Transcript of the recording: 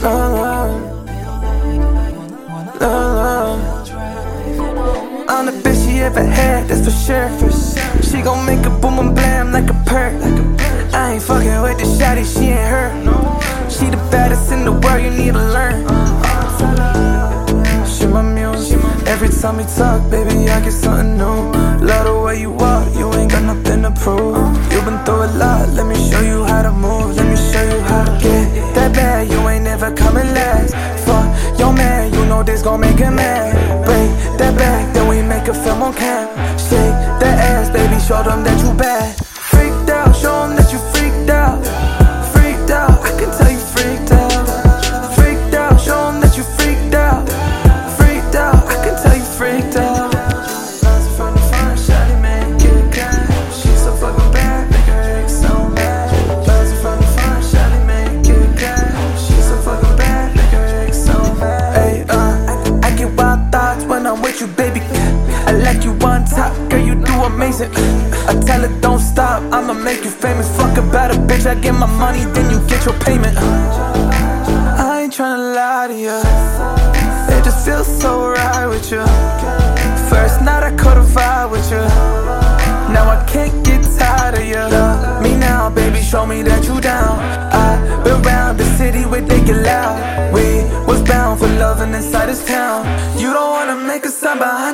love, love. I'm the best she ever had, that's for sure. She gon' make a boom and blam like a perk. I ain't fucking with the shawty, she ain't her. She the baddest in the world, you need to learn. She my muse. Every time we talk, baby, I get something new. Love the way you walk, you ain't got nothing to prove. You been through a lot, let me show you how to move. Let me show you how to get that bad, you ain't never coming last. Fuck your man, you know this gon' make him mad. Break that back, then we make a film on cam. Shake that ass, baby, show them that you bad. Freaked out, show them that you freaked out. Freaked out, I can tell you freaked out. Freaked out, show them that you freaked out. Freaked out, I can tell you freaked out. Lots of fun to find, shawty man, get it got. She's so fucking bad, make her ex so mad. Lots of fun to find, shawty man, get it got. She's so fucking bad, make her ex so mad. Hey, I get wild thoughts when I'm with you, baby. I like you on top, girl, you do amazing. I tell her don't stop, I'ma make you famous. Fuck about a bitch, I get my money, then you get your payment. I ain't tryna lie to you, it just feels so right with you. First night I caught a vibe with you, now I can't get tired of you. Love me now, baby, show me that you down. I've been round the city where they get loud. We was bound for loving inside this town. You don't wanna make a sound behind